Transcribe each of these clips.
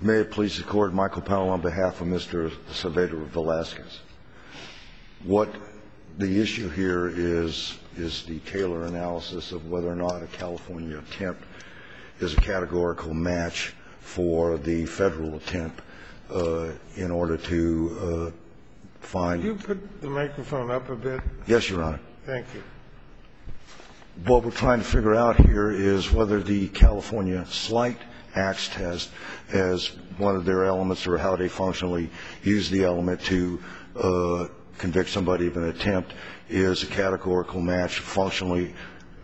May it please the Court, Michael Powell on behalf of Mr. Saavedra Velasquez. What the issue here is the Taylor analysis of whether or not a California attempt is a categorical match for the federal attempt in order to find... Could you put the microphone up a bit? Yes, Your Honor. Thank you. What we're trying to figure out here is whether the California slight acts test as one of their elements or how they functionally use the element to convict somebody of an attempt is a categorical match functionally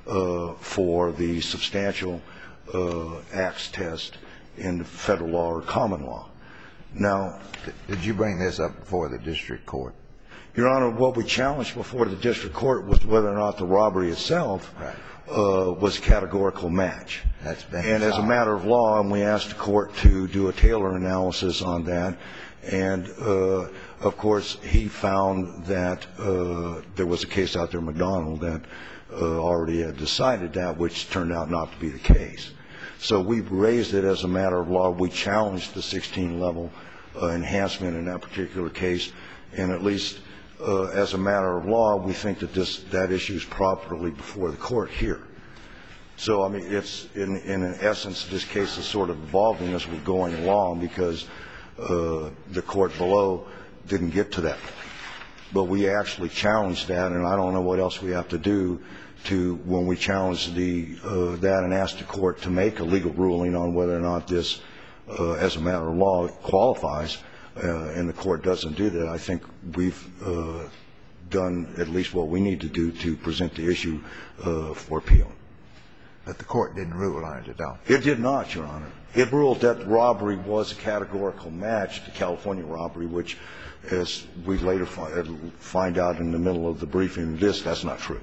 for the substantial acts test in federal law or common law. Now, did you bring this up before the district court? Your Honor, what we challenged before the district court was whether or not the robbery itself was a categorical match. That's been and as a matter of law, we asked the court to do a Taylor analysis on that. And, of course, he found that there was a case out there, McDonald, that already had decided that, which turned out not to be the case. So we've raised it as a matter of law. We challenged the 16-level enhancement in that particular case. And at least as a matter of law, we think that that issue is properly before the court here. So, I mean, it's in essence, this case is sort of evolving as we're going along because the court below didn't get to that point. But we actually challenged that, and I don't know what else we have to do when we challenge that and ask the court to make a legal ruling on whether or not this, as a matter of law, qualifies. And the court doesn't do that. I think we've done at least what we need to do to present the issue for appeal. But the court didn't rule on it at all? It did not, Your Honor. It ruled that robbery was a categorical match to California robbery, which, as we later find out in the middle of the briefing, that's not true.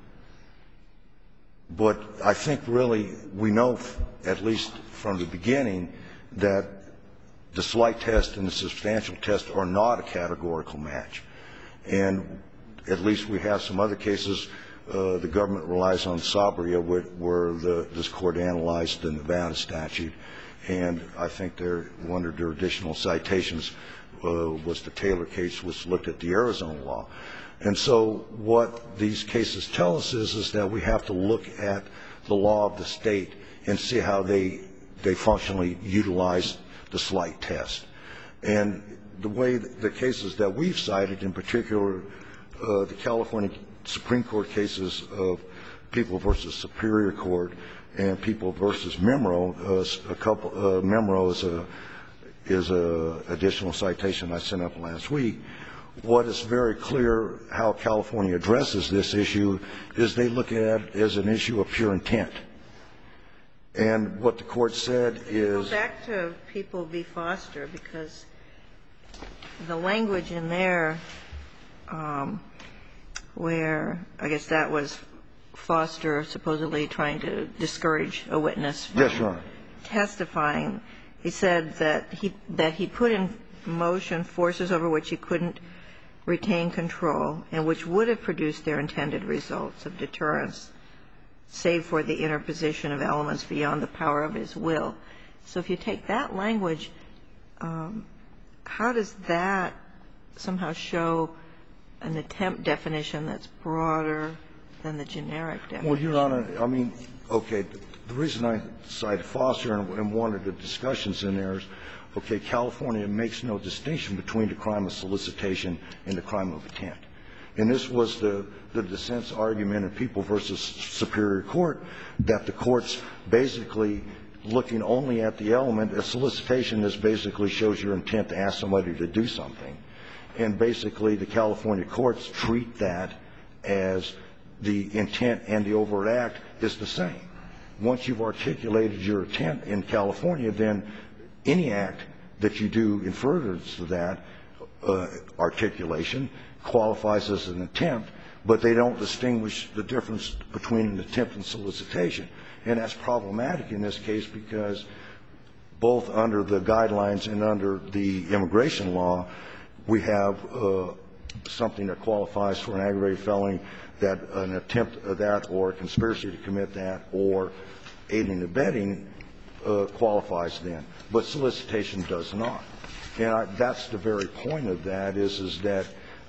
But I think really we know, at least from the beginning, that the slight test and the substantial test are not a categorical match. And at least we have some other cases. The government relies on Sabria, where this court analyzed the Nevada statute. And I think one of their additional citations was the Taylor case, which looked at the Arizona law. And so what these cases tell us is that we have to look at the law of the state and see how they functionally utilize the slight test. And the way the cases that we've cited, in particular the California Supreme Court cases of People v. Superior Court and People v. Memro, Memro is an additional citation I sent up last week. What is very clear how California addresses this issue is they look at it as an issue of pure intent. And what the court said is... Go back to People v. Foster, because the language in there where I guess that was Foster supposedly trying to discourage a witness from testifying. He said that he put in motion forces over which he couldn't retain control and which would have produced their intended results of deterrence, save for the interposition of elements beyond the power of his will. So if you take that language, how does that somehow show an attempt definition that's broader than the generic definition? Well, Your Honor, I mean, okay, the reason I cited Foster and wanted the discussions in there is, okay, California makes no distinction between the crime of solicitation and the crime of intent. And this was the dissent's argument in People v. Superior Court, that the court's basically looking only at the element. A solicitation is basically shows your intent to ask somebody to do something. And basically the California courts treat that as the intent and the overt act is the same. Once you've articulated your intent in California, then any act that you do in furtherance of that articulation qualifies as an attempt, but they don't distinguish the difference between an attempt and solicitation. And that's problematic in this case because both under the guidelines and under the immigration law, we have something that qualifies for an aggravated felony, that an attempt of that or a conspiracy to commit that or aiding and abetting qualifies then. But solicitation does not. And that's the very point of that is that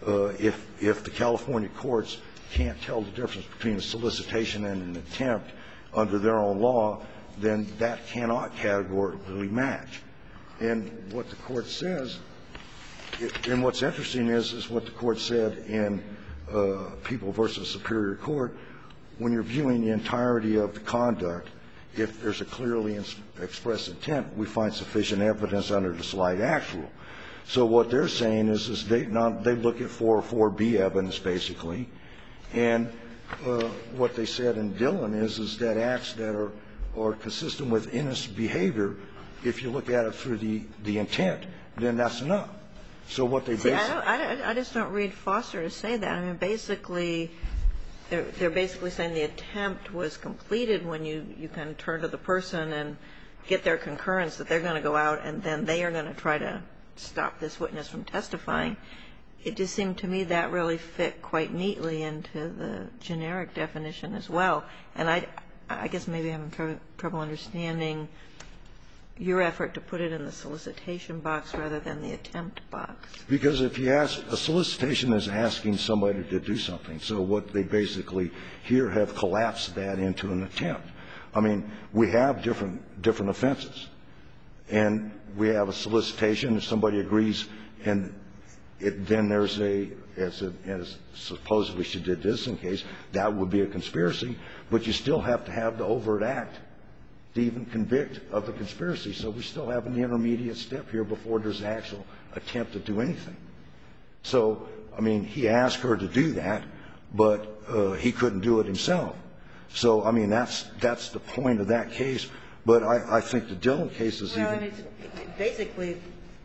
if the California courts can't tell the difference between a solicitation and an attempt under their own law, then that cannot categorically match. And what the Court says, and what's interesting is what the Court said in People v. Superior Court, when you're viewing the entirety of the conduct, if there's a clearly expressed intent, we find sufficient evidence under the slight act rule. So what they're saying is they look at 404B evidence, basically, and what they said in Dillon is that acts that are consistent with innocent behavior, if you look at it through the intent, then that's enough. So what they basically I just don't read Foster to say that. I mean, basically, they're basically saying the attempt was completed when you kind of turn to the person and get their concurrence that they're going to go out and then they are going to try to stop this witness from testifying. It just seemed to me that really fit quite neatly into the generic definition as well. And I guess maybe I'm having trouble understanding your effort to put it in the solicitation box rather than the attempt box. Because if you ask, a solicitation is asking somebody to do something. So what they basically here have collapsed that into an attempt. I mean, we have different offenses. And we have a solicitation. If somebody agrees, and then there's as supposedly she did this in case, that would be a conspiracy. But you still have to have the overt act to even convict of the conspiracy. So we still have an intermediate step here before there's an actual attempt to do anything. So, I mean, he asked her to do that, but he couldn't do it himself. So, I mean, that's the point of that case. But I think the Dillon case is even. Well, it basically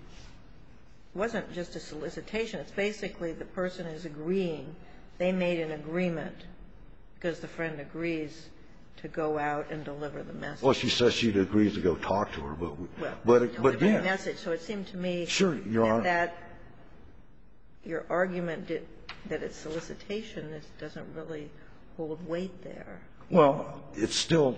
wasn't just a solicitation. It's basically the person is agreeing. They made an agreement because the friend agrees to go out and deliver the message. Well, she says she'd agree to go talk to her, but again. The message. So it seemed to me sure, Your Honor. that your argument that it's solicitation doesn't really hold weight there. Well, it's still,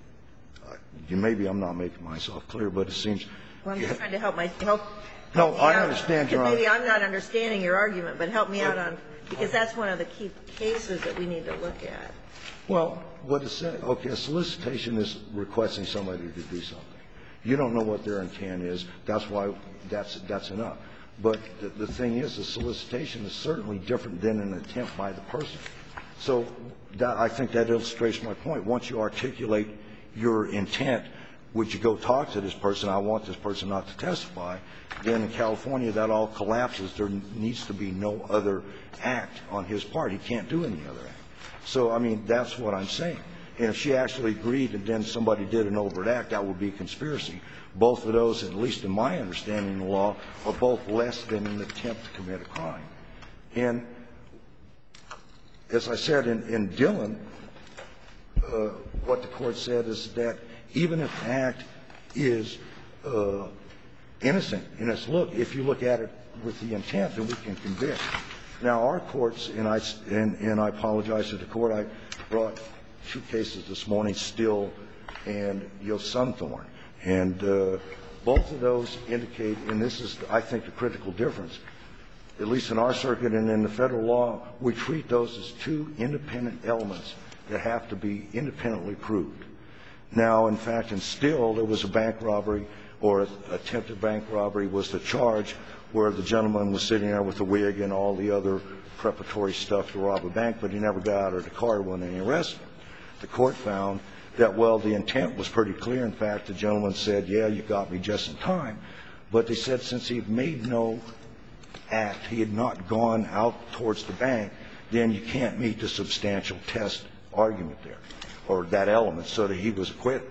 maybe I'm not making myself clear, but it seems. Well, I'm just trying to help No, I understand, Your Honor. Maybe I'm not understanding your argument, but help me out on, because that's one of the key cases that we need to look at. Well, what it said, okay, a solicitation is requesting somebody to do something. You don't know what their intent is. That's why that's enough. But the thing is, a solicitation is certainly different than an attempt by the person. So I think that illustrates my point. Once you articulate your intent, would you go talk to this person, I want this person not to testify, then in California that all collapses. There needs to be no other act on his part. He can't do any other act. So, I mean, that's what I'm saying. And if she actually agreed and then somebody did an overt act, that would be conspiracy. Both of those, at least in my understanding of the law, are both less than an attempt to commit a crime. And as I said in Dillon, what the Court said is that even if the act is innocent in its look, if you look at it with the intent, then we can convict. Now, our courts, and I apologize to the Court, I brought two cases this morning, Still and Yosunthorn. And both of those indicate, and this is, I think, the critical difference, at least in our circuit and in the Federal law, we treat those as two independent elements that have to be independently proved. Now, in fact, in Still, there was a bank robbery or attempted bank robbery was the charge where the gentleman was sitting there with a wig and all the other preparatory stuff to rob a bank, but he never got out of the car when they arrested him. The Court found that, well, the intent was pretty clear. In fact, the gentleman said, yeah, you got me just in time. But they said since he had made no act, he had not gone out towards the bank, then you can't meet the substantial test argument there, or that element, so that he was acquitted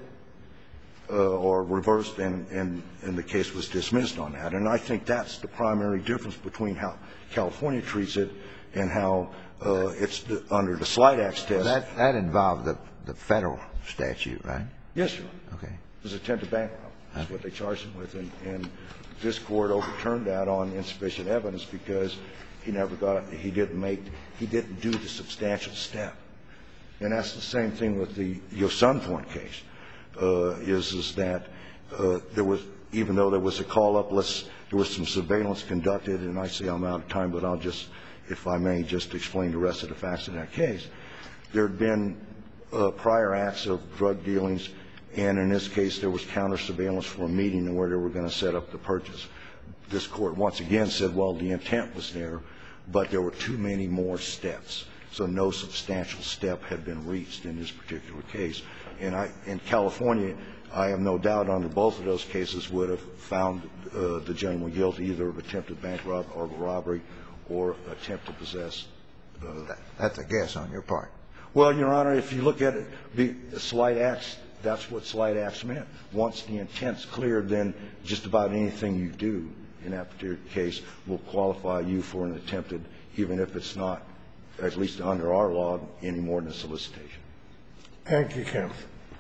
or reversed, and the case was dismissed on that. And I think that's the primary difference between how California treats it and how it's under the Slight Acts test. That involved the Federal statute, right? Yes, Your Honor. Okay. It was attempted bank robbery. That's what they charged him with. And this Court overturned that on insufficient evidence because he never got it. He didn't do the substantial step. And that's the same thing with the Yosunthorn case, is that even though there was a call-up list, there was some surveillance conducted, and I see I'm out of time, but I'll just, if I may, just explain the rest of the facts of that case. There had been prior acts of drug dealings, and in this case there was counter-surveillance for a meeting where they were going to set up the purchase. This Court once again said, well, the intent was there, but there were too many more steps, so no substantial step had been reached in this particular case. And in California, I have no doubt under both of those cases would have found the gentleman guilty either of attempted bank robbery or attempt to possess. That's a guess on your part. Well, Your Honor, if you look at it, the slight acts, that's what slight acts meant. Once the intent's cleared, then just about anything you do in that particular case will qualify you for an attempted, even if it's not, at least under our law, any more than a solicitation. Thank you, counsel.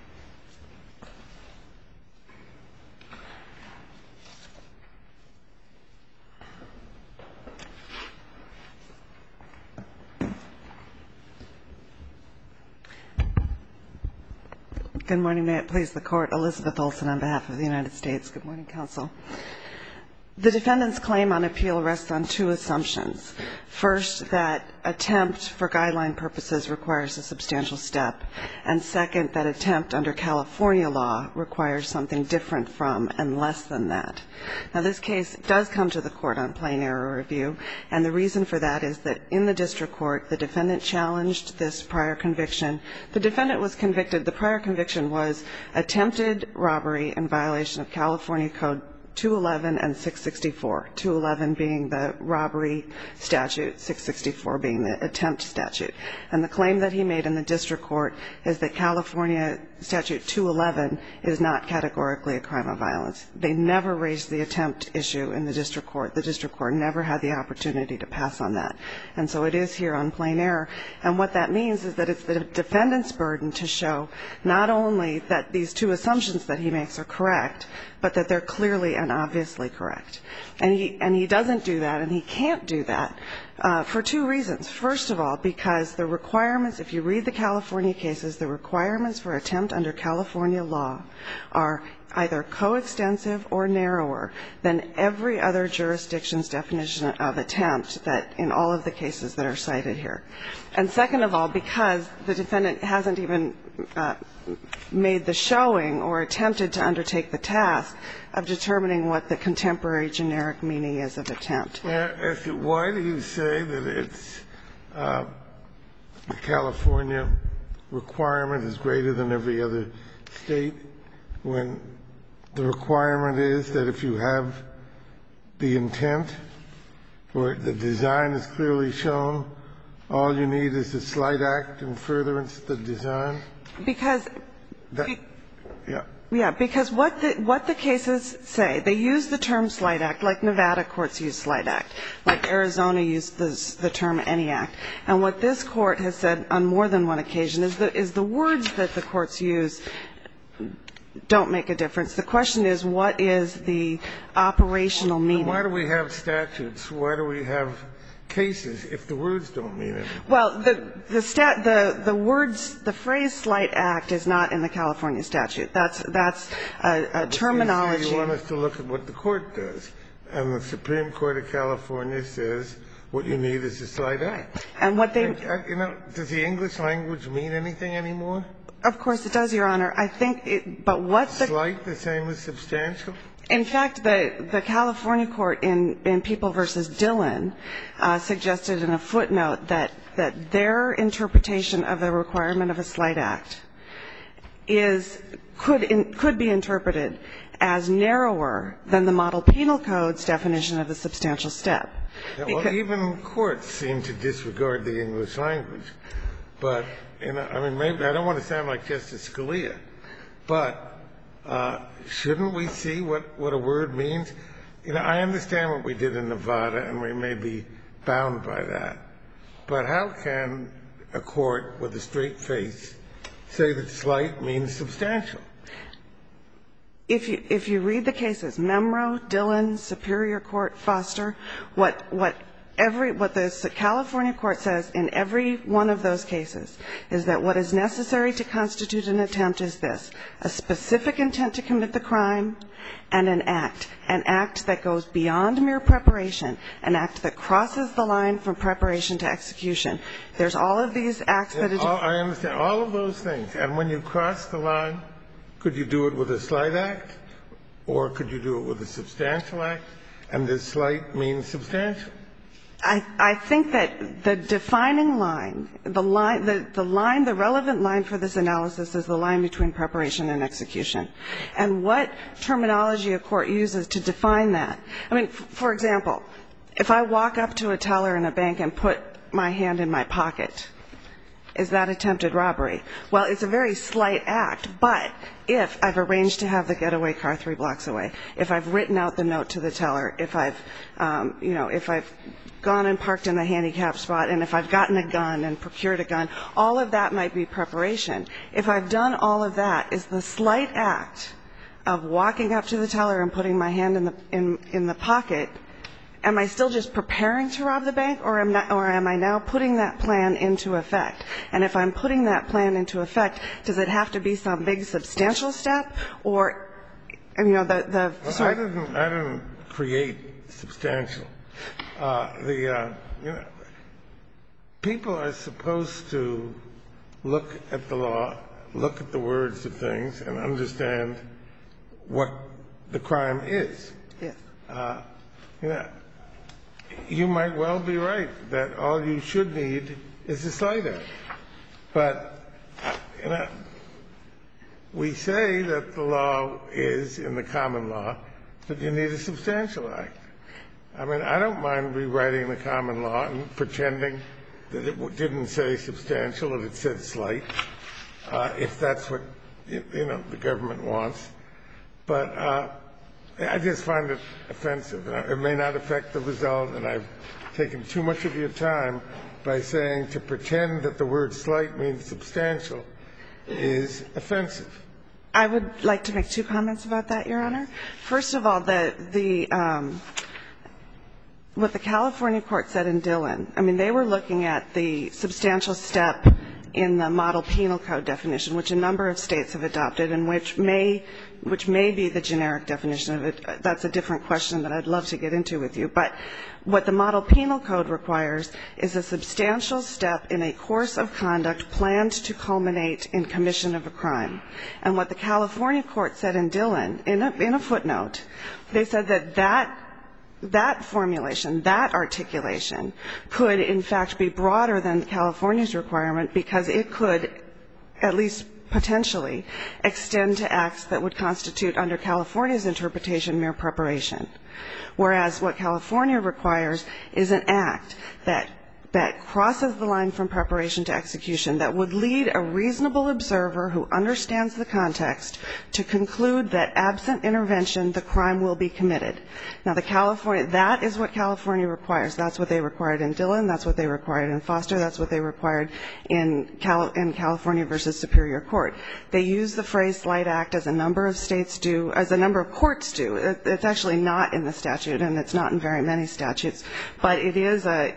Good morning. May it please the Court. Elizabeth Olsen on behalf of the United States. Good morning, counsel. The defendant's claim on appeal rests on two assumptions. First, that attempt for guideline purposes requires a substantial step. And second, that attempt under California law requires something different from and less than that. Now, this case does come to the Court on plain error review, and the reason for that is that in the district court, the defendant challenged this prior conviction. The defendant was convicted. The prior conviction was attempted robbery in violation of California Code 211 and 664, 211 being the robbery statute, 664 being the attempt statute. And the claim that he made in the district court is that California statute 211 is not categorically a crime of violence. They never raised the attempt issue in the district court. The district court never had the opportunity to pass on that. And so it is here on plain error. And what that means is that it's the defendant's burden to show not only that these two assumptions that he makes are correct, but that they're clearly and obviously correct. And he doesn't do that, and he can't do that for two reasons. First of all, because the requirements, if you read the California cases, the requirements for attempt under California law are either coextensive or narrower than every other jurisdiction's definition of attempt that in all of the cases that are cited here. And second of all, because the defendant hasn't even made the showing or attempted to undertake the task of determining what the contemporary generic meaning is of attempt. Why do you say that it's the California requirement is greater than every other state when the requirement is that if you have the intent or the design is clearly shown, all you need is a slight act in furtherance of the design? Because what the cases say, they use the term slight act, like Nevada courts use slight act, like Arizona used the term any act. And what this Court has said on more than one occasion is the words that the courts use don't make a difference. The question is, what is the operational meaning? Why do we have statutes? Why do we have cases if the words don't mean anything? Well, the words, the phrase slight act is not in the California statute. That's a terminology. You want us to look at what the Court does. And the Supreme Court of California says what you need is a slight act. And what they does the English language mean anything anymore? Of course it does, Your Honor. I think but what the Slight the same as substantial? In fact, the California court in People v. Dillon suggested in a footnote that their interpretation of the requirement of a slight act could be interpreted as narrower than the Model Penal Code's definition of a substantial step. Well, even courts seem to disregard the English language. But, I mean, maybe I don't want to sound like Justice Scalia, but shouldn't we see what a word means? I understand what we did in Nevada, and we may be bound by that. But how can a court with a straight face say that slight means substantial? If you read the cases, Memro, Dillon, Superior Court, Foster, what what the California court says in every one of those cases is that what is necessary to constitute an attempt is this: a specific intent to commit the crime and an act that goes beyond mere preparation, an act that crosses the line from preparation to execution. There's all of these acts that I understand all of those things. And when you cross the line, could you do it with a slight act, or could you do it with a substantial act? And does slight mean substantial? I think that the defining line, the relevant line for this analysis is the line between preparation and execution. And what terminology a court uses to define that. I mean, for example, if I walk up to a teller in a bank and put my hand in my pocket, is that attempted robbery? Well, it's a very slight act, but if I've arranged to have the getaway car 3 blocks away, if I've written out the note to the teller, if I've gone and parked in the handicap spot, and if I've gotten a gun and procured a gun, all of that might be preparation. If I've done all of that, is the slight act of walking up to the teller and putting my hand in the pocket, am I still just preparing to rob the bank, or am I now putting that plan into effect? And if I'm putting that plan into effect, does it have to be some big substantial step, or, I didn't create substantial. People are supposed to look at the law, look at the words of things, and understand what the crime is. Yes. You might well be right that all you should need is a slight act. But we say that the law is, in the common law, that you need a substantial act. I mean, I don't mind rewriting the common law and pretending that it didn't say substantial, that it said slight, if that's what, the government wants. But I just find it offensive. It may not affect the result, and I've taken too much of your time by saying to pretend that the word slight means substantial is offensive. I would like to make 2 comments about that, Your Honor. First of all, what the California court said in Dillon, I mean, they were looking at the substantial step in the model penal code definition, which a number of states have adopted, and which may be the generic definition of it. That's a different question that I'd love to get into with you. But what the model penal code requires is a substantial step in a course of conduct planned to culminate in commission of a crime. And what the California court said in Dillon, in a footnote, they said that formulation, that articulation, could in fact be broader than California's requirement, because it could, at least potentially, extend to acts that would constitute, under California's interpretation, mere preparation. Whereas what California requires is an act that crosses the line from preparation to execution, that would lead a reasonable observer who understands the context to conclude that absent intervention, the crime will be committed. Now, that is what California requires. That's what they required in Dillon. That's what they required in Foster. That's what they required in California versus Superior Court. They use the phrase slight act, as a number of states do, as a number of courts do. It's actually not in the statute, and it's not in very many statutes. But it is a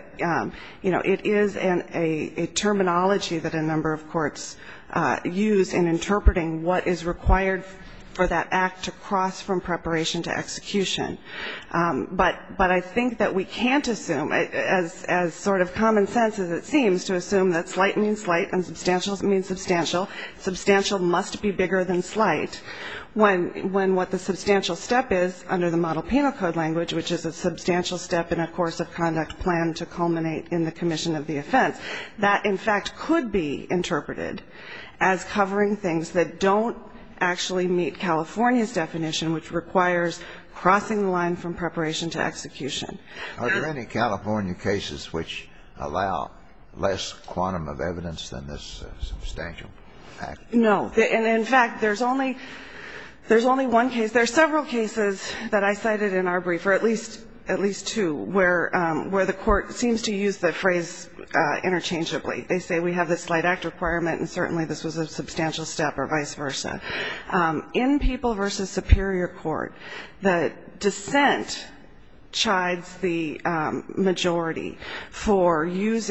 terminology that a number of courts use in interpreting what is required for that act to cross from preparation to execution. But I think that we can't assume, as sort of common sense as it seems, to assume that slight means slight and substantial means substantial. Substantial must be bigger than slight, when what the substantial step is under the model penal code language, which is a substantial step in a course of conduct planned to culminate in the commission of the offense, that in fact could be interpreted as covering things that don't actually meet California's definition, which requires crossing the line from preparation to execution. Are there any California cases which allow less quantum of evidence than this substantial act? No. And in fact, there's only one case. There are several cases that I cited in our brief, or at least 2, where the court seems to use the phrase interchangeably. They say we have this slight act requirement, and certainly this was a substantial step, or vice versa. In People v. Superior Court, the dissent chides the majority for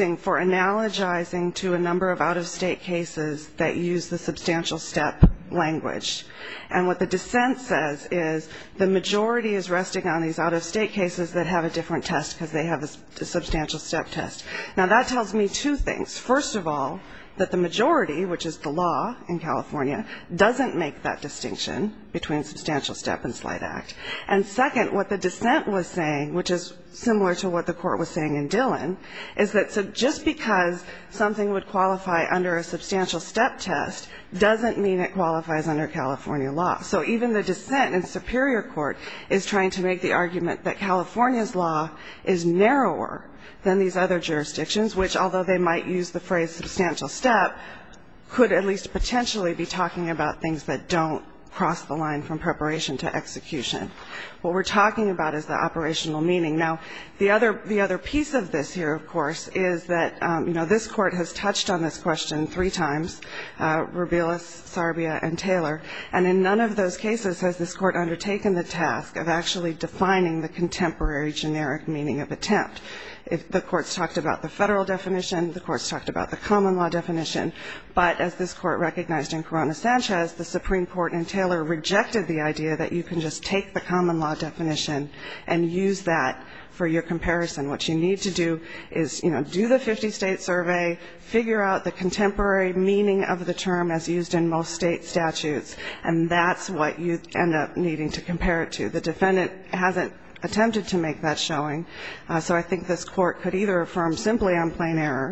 analogizing to a number of out-of-state cases that use the substantial step language. And what the dissent says is the majority is resting on these out-of-state cases that have a different test because they have a substantial step test. Now, that tells me two things. First of all, that the majority, which is the law in California, doesn't make that distinction between substantial step and slight act. And second, what the dissent was saying, which is similar to what the court was saying in Dillon, is that so just because something would qualify under a substantial step test doesn't mean it qualifies under California law. So even the dissent in Superior Court is trying to make the argument that California's law is narrower than these other jurisdictions, which, although they might use the phrase substantial step, could at least potentially be talking about things that don't cross the line from preparation to execution. What we're talking about is the operational meaning. Now, the other piece of this here, of course, is that, this Court has touched on this question 3 times, Rubilis, Sarbia, and Taylor, and in none of those cases has this Court undertaken the task of actually defining the contemporary generic meaning of attempt. The Court's talked about the Federal definition, the Court's talked about the common law definition, but as this Court recognized in Corona-Sanchez, the Supreme Court in Taylor rejected the idea that you can just take the common law definition and use that for your comparison. What you need to do is, do the 50-state survey, figure out the contemporary meaning of the term as used in most state statutes, and that's what you end up needing to compare it to. The defendant hasn't attempted to make that showing, so I think this Court could either affirm simply on plain error,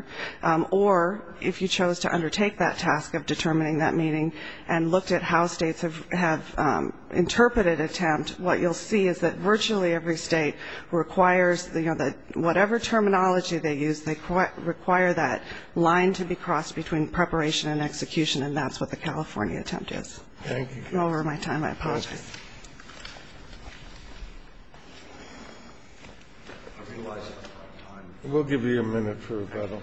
or if you chose to undertake that task of determining that meaning and looked at how states have interpreted attempt, what you'll see is that virtually every state requires, whatever terminology they use, they require that line to be crossed between preparation and execution, and that's what the California attempt is. Thank you. I'm over my time. I apologize. We'll give you a minute for rebuttal.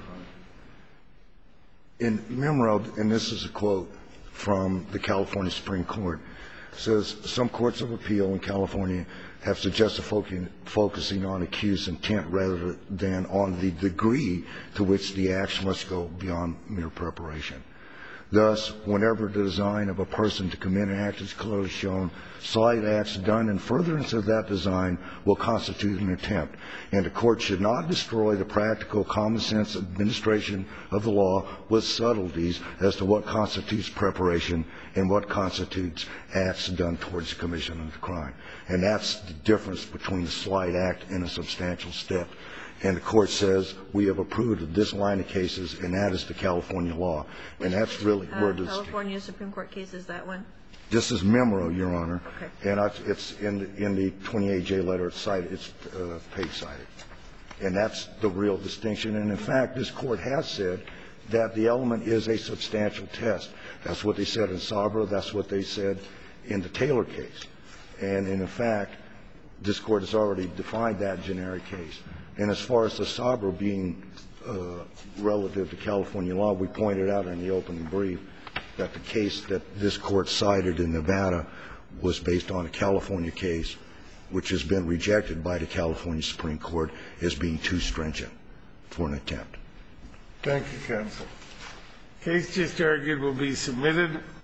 In Memrod, and this is a quote from the California Supreme Court, says, some courts of appeal in California have suggested focusing on accused intent rather than on the degree to which the action must go beyond mere preparation. Thus, whenever the design of a person to commit an act is clearly shown, slight acts done in furtherance of that design will constitute an attempt, and the court should not destroy the practical, common-sense administration of the law with subtleties as to what constitutes preparation and what constitutes acts done towards the commission of the crime. And that's the difference between a slight act and a substantial step. And the Court says we have approved of this line of cases, and that is the California law. And that's really where this California Supreme Court case is that one? This is Memro, Your Honor. Okay. And it's in the 28J letter. It's cited. It's page cited. And that's the real distinction. And, in fact, this Court has said that the element is a substantial test. That's what they said in Sabra. That's what they said in the Taylor case. And, in fact, this Court has already defined that generic case. And as far as the Sabra being relative to California law, we pointed out in the opening brief that the case that this Court cited in Nevada was based on a California case, which has been rejected by the California Supreme Court as being too stringent for an attempt. Thank you, counsel. Case just argued will be submitted.